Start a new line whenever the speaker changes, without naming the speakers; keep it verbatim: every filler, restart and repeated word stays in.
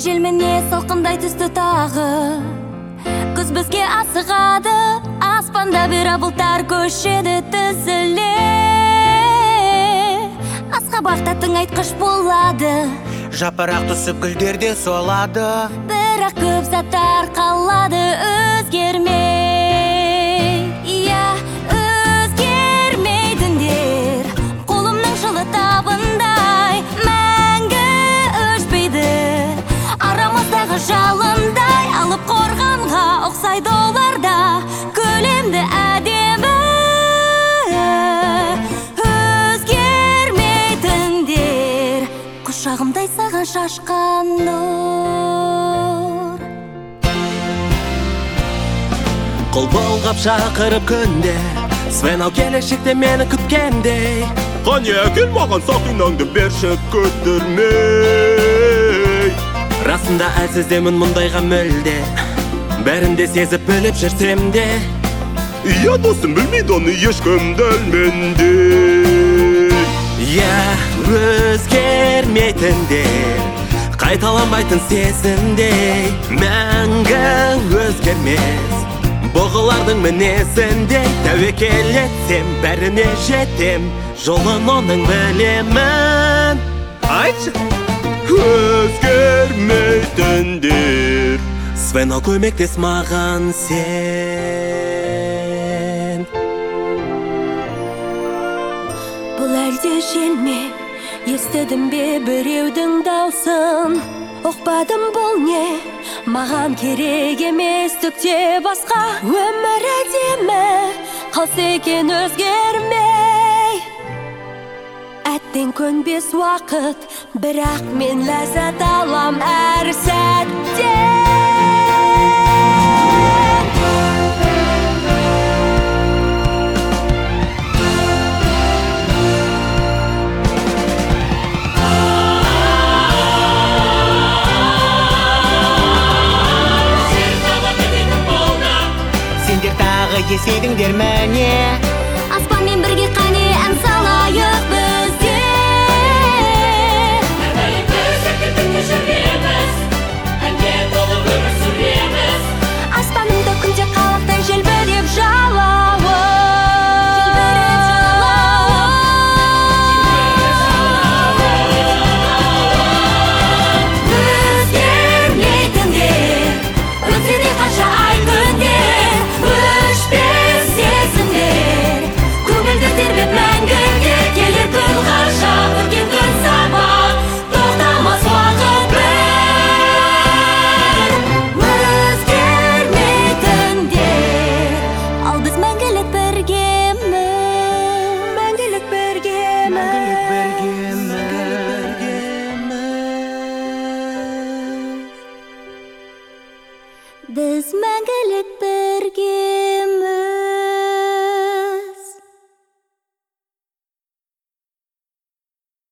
желмене салқындай түсті тағы. Күз бізге асығады, аспанда бері бұлттар көшеді тізіле. Асқабақта тыңайтқыш болады,
жапырақ түсіп гүлдерде солады.
Бірақ көп заттар қалады өзгермей. Иә, өзгермейтіндер қолымның жылы табындай, мәңгі өшпейді арамыздағы жалындай. Алып қорғанға ұқсайды олар да көлемді әдемі. Өзгермейтіндер құшағымдай саған шашқан нұр.
Қол болғап шақырып күнде, Свен ау келешекте мені күткендей.
Қане кел маған сақинаңды берші күттірмей.
Расында әлсіздемін мұндайға мүлде, бәрінде сезіп біліп жүрсем де.
Иә досым, білмейді оны ешкім дәл
Иә, өзгермейтіндер қайталанбайтын сезімдей, мәңгі өзгермес бұғылардың мінезіндей. Тәуекел етсем, бәріне жетем, жолын оның білемін.
Айтшы! Өзгермейтіндер.
Свен ау көмектес маған сен.
Бұл әлде желме, естідім бе біреудің даусын. Оқпадым бұл не, маған керек емес түкте басқа. Өмір әдемі қалса екен өзгермей. Әттен көнбес уақыт, бірақ мен ләззат алам әр сәтте.
Сендер тағы есейдіңдер мәне,
Аспанмен бірге қане ән салайық бізде.
Әрбәлі көзірді күнде жүреміз, әнге толы өмір сүреміз.
Аспанымда күнде қалақтай желбіреп жалауы. Өзгермейтіндер, өтсе де қанша ай күндер, өшпес сезімдер көңілді тербеп мәңгіге келер күн ғажап. Өткен күн сабақ, тоқтамас уақыт бір. Өзгермейтіндер, ал біз мәңгілік біргеміз. Мәңгілік біргеміз. Біз мәңгілік бірге